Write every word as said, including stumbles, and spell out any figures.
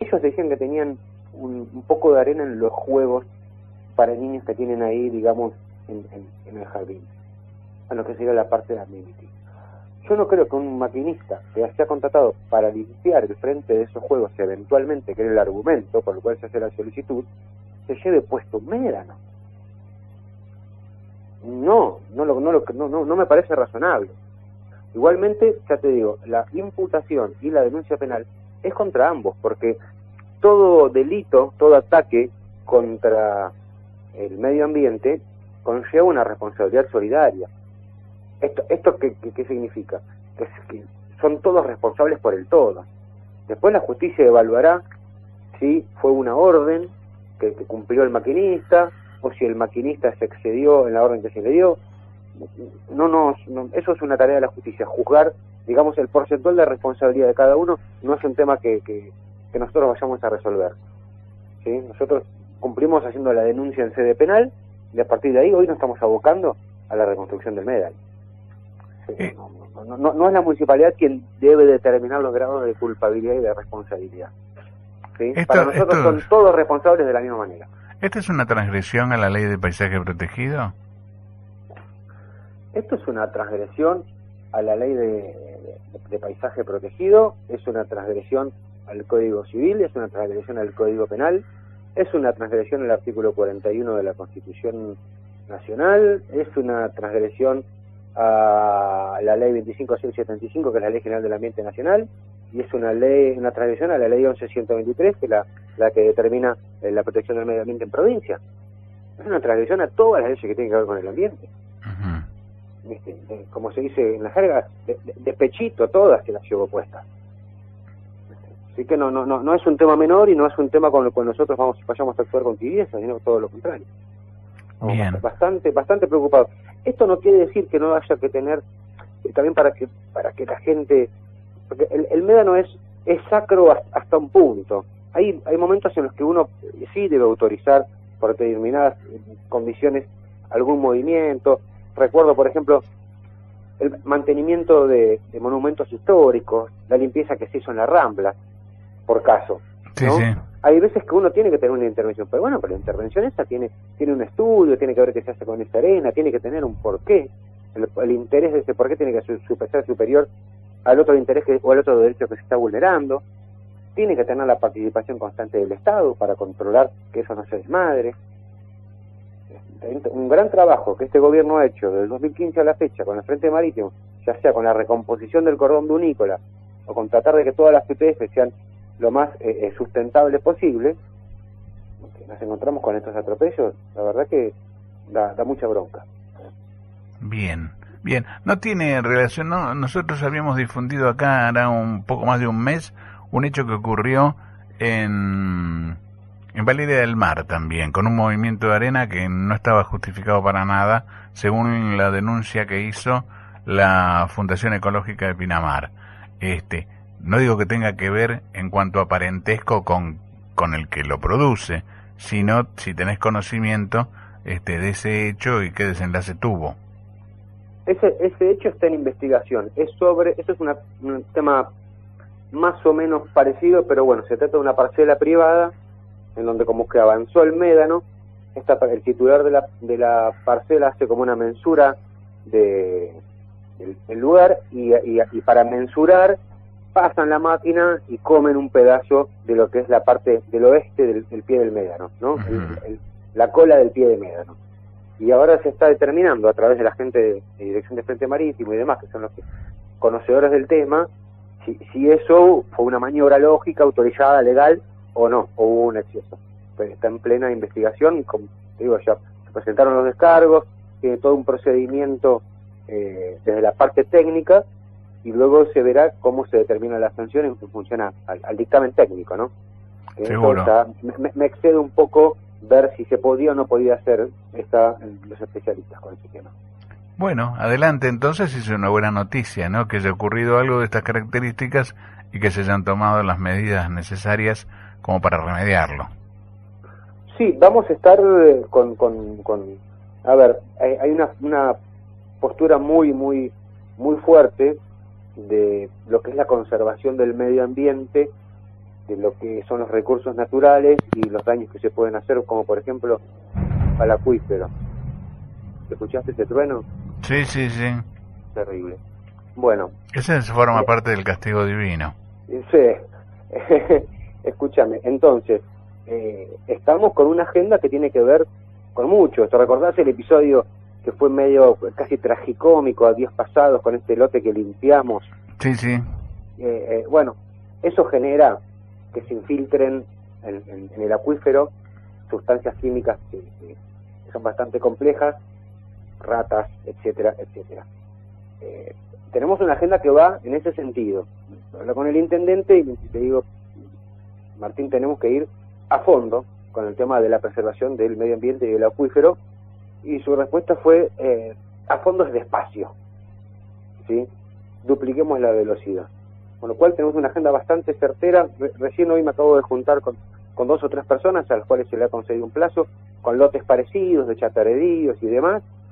ellos decían que tenían un, un poco de arena en los juegos para niños que tienen ahí, digamos, en, en, en el jardín, en lo que sería la parte de amenity. Yo no creo que un maquinista que sea contratado para limpiar el frente de esos juegos, eventualmente, que es el argumento por el cual se hace la solicitud, se lleve puesto un médano. No, no, lo, no, lo, no, no, no me parece razonable. Igualmente, ya te digo, la imputación y la denuncia penal es contra ambos, porque todo delito, todo ataque contra el medio ambiente conlleva una responsabilidad solidaria. ¿Esto, esto qué, qué, qué significa? Que, que son todos responsables por el todo. Después la justicia evaluará si fue una orden que, que cumplió el maquinista, o si el maquinista se excedió en la orden que se le dio. No, no, no, eso es una tarea de la justicia, juzgar, digamos, el porcentual de responsabilidad de cada uno no es un tema que, que, que nosotros vayamos a resolver, ¿sí? Nosotros cumplimos haciendo la denuncia en sede penal, y a partir de ahí hoy nos estamos abocando a la reconstrucción del Médano. Sí, no, no, no, no es la municipalidad quien debe determinar los grados de culpabilidad y de responsabilidad, ¿sí? Esto, Para nosotros esto... son todos responsables de la misma manera. ¿Esta es una transgresión a la ley de paisaje protegido? Esto es una transgresión a la ley de, de, de paisaje protegido, es una transgresión al Código Civil, es una transgresión al Código Penal, es una transgresión al artículo cuarenta y uno de la Constitución Nacional, es una transgresión a la ley veinticinco mil seiscientos setenta y cinco, que es la Ley General del Ambiente Nacional, y es una ley, una transgresión a la ley once mil ciento veintitrés, que es la, la que determina eh, la protección del medio ambiente en provincia. Es una transgresión a todas las leyes que tienen que ver con el ambiente. Uh-huh. ¿Viste? De, como se dice en la jerga, de, de, de pechito todas se las llevo puestas. Así que no, no, no, no es un tema menor y no es un tema con el cual nosotros vamos, vayamos a actuar con tibieza, sino todo lo contrario. Bien. Bastante, bastante preocupados. Esto no quiere decir que no haya que tener, también para que para que la gente, porque el, el médano es es sacro hasta un punto. Hay hay momentos en los que uno sí debe autorizar por determinadas condiciones algún movimiento. Recuerdo, por ejemplo, el mantenimiento de, de monumentos históricos, la limpieza que se hizo en la Rambla, por caso, ¿no? Sí, sí. Hay veces que uno tiene que tener una intervención, pero bueno, pero la intervención esa tiene tiene un estudio, tiene que ver qué se hace con esa arena, tiene que tener un porqué. El, el interés de ese porqué tiene que ser, ser superior al otro interés que, o al otro derecho que se está vulnerando. Tiene que tener la participación constante del Estado para controlar que eso no se desmadre. Un gran trabajo que este gobierno ha hecho desde el dos mil quince a la fecha con el Frente Marítimo, ya sea con la recomposición del cordón dunícola o con tratar de que todas las P P F sean lo más eh, sustentable posible, nos encontramos con estos atropellos, la verdad que da, da mucha bronca. Bien, bien. No tiene relación, ¿no? Nosotros habíamos difundido acá, hará un poco más de un mes, un hecho que ocurrió en, en Valeria del Mar también, con un movimiento de arena que no estaba justificado para nada, según la denuncia que hizo la Fundación Ecológica de Pinamar. Este... No digo que tenga que ver en cuanto a parentesco con, con el que lo produce, sino si tenés conocimiento este, de ese hecho y qué desenlace tuvo. Ese, ese hecho está en investigación. Es sobre, eso es una, un tema más o menos parecido, pero bueno, se trata de una parcela privada en donde como que avanzó el médano, esta, el titular de la, de la parcela hace como una mensura de, del, del lugar y, y, y para mensurar pasan la máquina y comen un pedazo de lo que es la parte del oeste del, del pie del médano, ¿no? Uh-huh. el, el, la cola del pie de médano. Y ahora se está determinando a través de la gente de, de Dirección de Frente Marítimo y demás, que son los que, conocedores del tema, si, si eso fue una maniobra lógica, autorizada, legal o no, o hubo un exceso. Pues está en plena investigación y, como te digo, ya se presentaron los descargos, tiene todo un procedimiento eh, desde la parte técnica, y luego se verá cómo se determina la sanción en función al, al dictamen técnico, ¿no? Seguro. Entonces, me, me excede un poco ver si se podía o no podía hacer esta, los especialistas con ese tema. Bueno, adelante entonces, es una buena noticia, ¿no? Que haya ocurrido algo de estas características y que se hayan tomado las medidas necesarias como para remediarlo. Sí, vamos a estar con... con, con a ver, hay, hay una, una postura muy, muy, muy fuerte de lo que es la conservación del medio ambiente de lo que son los recursos naturales y los daños que se pueden hacer, como por ejemplo al acuífero. ¿Escuchaste ese trueno? Sí, sí, sí. Terrible. Bueno. Ese forma eh, parte del castigo divino. Sí. Escúchame, entonces, eh, estamos con una agenda que tiene que ver con mucho. ¿Te recordás el episodio que fue medio casi tragicómico a días pasados con este lote que limpiamos? Sí, sí. Eh, eh, bueno, eso genera que se infiltren en, en, en el acuífero sustancias químicas que, que son bastante complejas, ratas, etcétera, etcétera. Eh, tenemos una agenda que va en ese sentido. Hablo con el intendente y le digo, Martín, tenemos que ir a fondo con el tema de la preservación del medio ambiente y del acuífero, y su respuesta fue, eh, a fondo es despacio, ¿sí? Dupliquemos la velocidad. Con lo cual tenemos una agenda bastante certera. Re recién hoy me acabo de juntar con, con dos o tres personas a las cuales se le ha concedido un plazo, con lotes parecidos, de chataredíos y demás,